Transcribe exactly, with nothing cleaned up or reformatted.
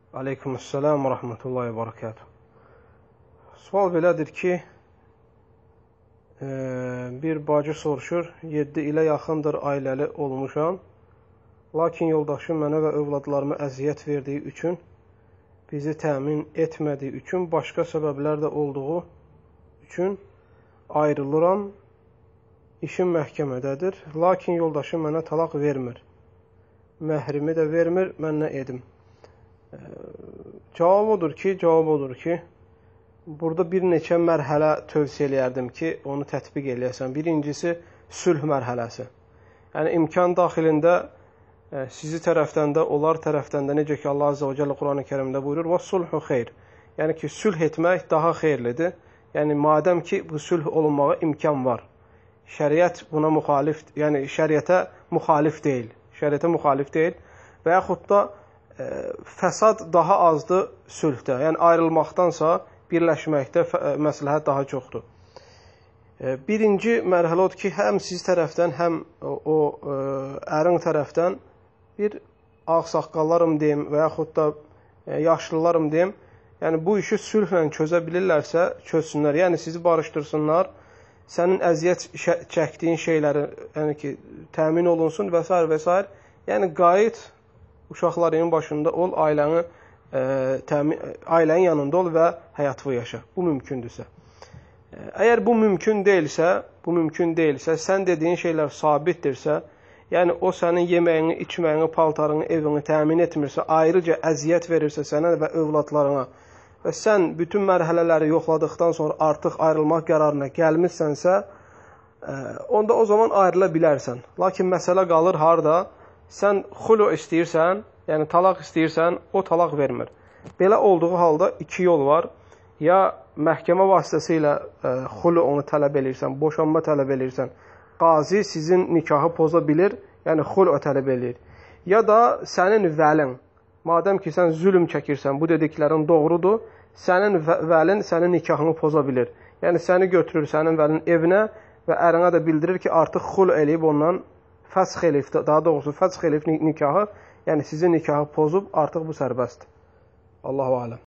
Aleykümselam və rəhmətullahi və barakatuh. Sual belədir ki, e, bir bacı soruşur, yeddi ilə yaxındır ailəli olmuşam, lakin yoldaşım mənə və övladlarıma əziyyət verdiyi üçün, bizi təmin etmədiyi üçün, başqa səbəblər də olduğu üçün ayrılıram, işim məhkəmədədir, lakin yoldaşım mənə talaq vermir, məhrimi də vermir, mən nə edim? Cavab odur ki, cavab odur ki, burada bir neçə mərhələ tövsiyə eləyərdim ki, onu tətbiq eləyəsən. Birincisi, sülh mərhələsi. Yəni, imkan daxilində sizi tərəfdən də, onlar tərəfdən də, necə ki, Allah Azze və Cəllə Quran-ı Kərimdə buyurur, وَالصُّلْحُ xeyr. Yəni ki, sülh etmək daha xeyirlidir. Yəni, madəm ki, bu sülh olunmağa imkan var. Şəriət buna müxalif, yəni şəriətə müxalif deyil. Şəriətə müxalif deyil və yaxud da fəsad daha azdır sülhdə. Yəni, ayrılmaqdansa birləşməkdə məsləhət daha çoxdur. Birinci mərhələ odur ki, həm siz tərəfdən, həm o ərin tərəfdən bir ağsaqqallarım deyim və yaxud da yaşlılarım deyim, yəni bu işi sülhlə çözə bilirlərsə, çözsünlər. Yəni, sizi barışdırsınlar, sənin əziyyət çəkdiyin şeyləri yəni ki, təmin olunsun və s. və s. Yəni, qayıt uşaqların başında ol, ailəni, e, təmin, ailənin yanında ol və həyatı yaşa. Bu mümkündürsə. E, əgər bu mümkün deyilsə, bu mümkün deyilsə, sən dediyin şeylər sabitdirsə, yəni o sənin yeməyini, içməyini, paltarını, evini təmin etmirsə, ayrıca əziyyət verirsə sənə və övladlarına və sən bütün mərhələləri yoxladıqdan sonra artıq ayrılmaq qərarına gəlmişsənsə, e, onda o zaman ayrıla bilərsən. Lakin məsələ qalır harada? Sən xulu istəyirsən, yəni talaq istəyirsən, o talaq vermir. Belə olduğu halda iki yol var. Ya məhkəmə vasitəsilə e, xulu onu tələb edirsən, boşanma tələb edirsən, qazi sizin nikahı poza bilir, yəni xulu tələb edir. Ya da sənin vəlin, madəm ki sən zülm çəkirsən, bu dediklərin doğrudur, sənin vəlin sənin nikahını poza bilir. Yəni səni götürür sənin vəlin evinə və ərinə də bildirir ki, artıq xulu eləyib ondan fəsx elif, daha doğrusu fəsx elif nikahı, yəni sizin nikahı pozub, artıq bu sərbəstdir. Allahu aləm.